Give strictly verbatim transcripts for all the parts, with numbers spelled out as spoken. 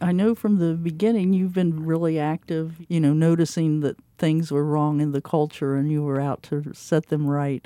I know from the beginning you've been really active, you know, noticing that things were wrong in the culture and you were out to set them right.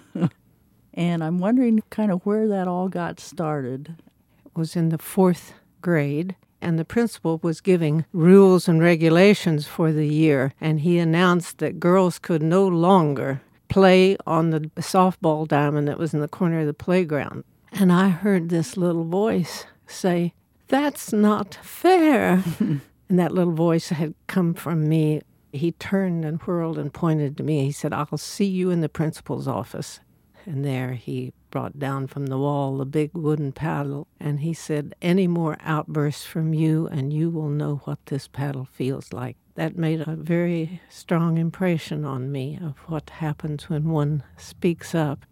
And I'm wondering kind of where that all got started. It was in the fourth grade, and the principal was giving rules and regulations for the year, and he announced that girls could no longer play on the softball diamond that was in the corner of the playground. And I heard this little voice say, "That's not fair." And that little voice had come from me. He turned and whirled and pointed to me. He said, "I'll see you in the principal's office." And there he brought down from the wall the big wooden paddle, and he said, "Any more outbursts from you, and you will know what this paddle feels like." That made a very strong impression on me of what happens when one speaks up.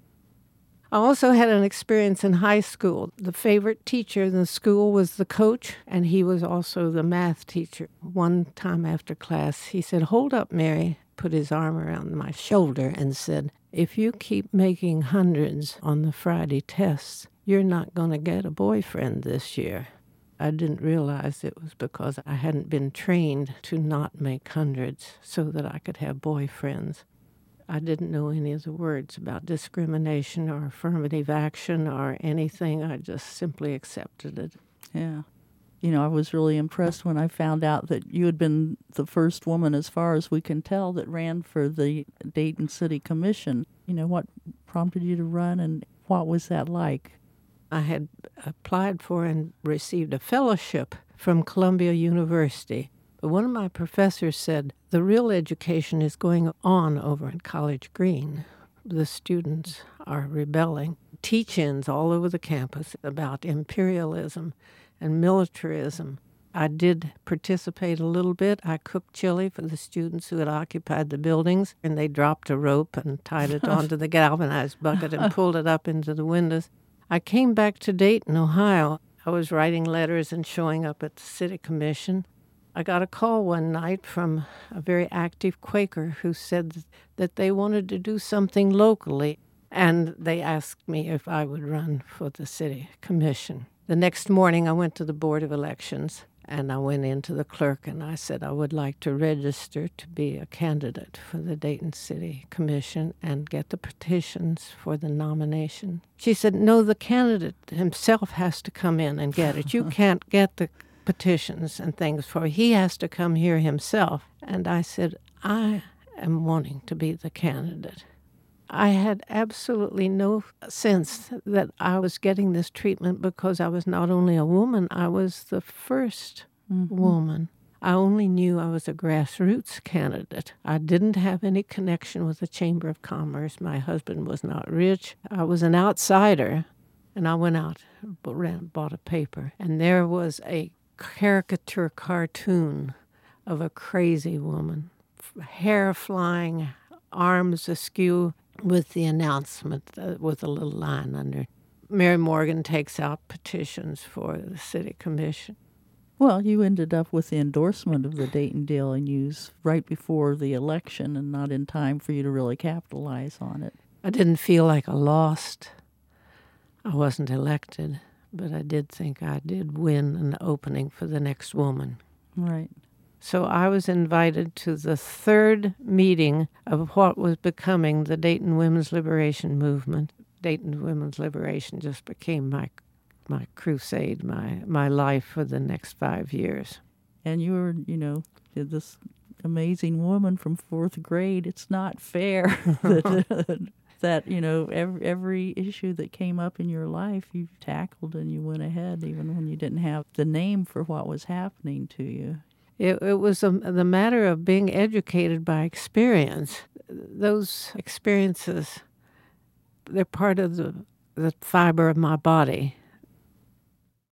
I also had an experience in high school. The favorite teacher in the school was the coach, and he was also the math teacher. One time after class, he said, "Hold up, Mary," put his arm around my shoulder and said, "If you keep making hundreds on the Friday tests, you're not going to get a boyfriend this year." I didn't realize it was because I hadn't been trained to not make hundreds so that I could have boyfriends. I didn't know any of the words about discrimination or affirmative action or anything. I just simply accepted it. Yeah. You know, I was really impressed when I found out that you had been the first woman, as far as we can tell, that ran for the Dayton City Commission. You know, what prompted you to run, and what was that like? I had applied for and received a fellowship from Columbia University. But one of my professors said, "The real education is going on over at College Green. The students are rebelling." Teach-ins all over the campus about imperialism and militarism. I did participate a little bit. I cooked chili for the students who had occupied the buildings, and they dropped a rope and tied it onto the galvanized bucket and pulled it up into the windows. I came back to Dayton, Ohio. I was writing letters and showing up at the city commission. I got a call one night from a very active Quaker who said that they wanted to do something locally, and they asked me if I would run for the city commission. The next morning, I went to the Board of Elections, and I went into the clerk, and I said I would like to register to be a candidate for the Dayton City Commission and get the petitions for the nomination. She said, "No, the candidate himself has to come in and get it. You can't get the petitions and things for it. He has to come here himself." And I said, "I am wanting to be the candidate." I had absolutely no sense that I was getting this treatment because I was not only a woman, I was the first mm-hmm. woman. I only knew I was a grassroots candidate. I didn't have any connection with the Chamber of Commerce. My husband was not rich. I was an outsider. And I went out and bought a paper, and there was a caricature cartoon of a crazy woman, hair flying, arms askew, with the announcement uh, with a little line under. Mary Morgan takes out petitions for the city commission. Well, you ended up with the endorsement of the Dayton Daily News right before the election and not in time for you to really capitalize on it. I didn't feel like I lost. I wasn't elected, but I did think I did win an opening for the next woman. Right. So I was invited to the third meeting of what was becoming the Dayton Women's Liberation Movement. Dayton Women's Liberation just became my my crusade, my, my life for the next five years. And you were, you know, this amazing woman from fourth grade. It's not fair that, that, you know, every, every issue that came up in your life, you tackled and you went ahead, even when you didn't have the name for what was happening to you. It, it was a, the matter of being educated by experience. Those experiences, they're part of the, the fiber of my body.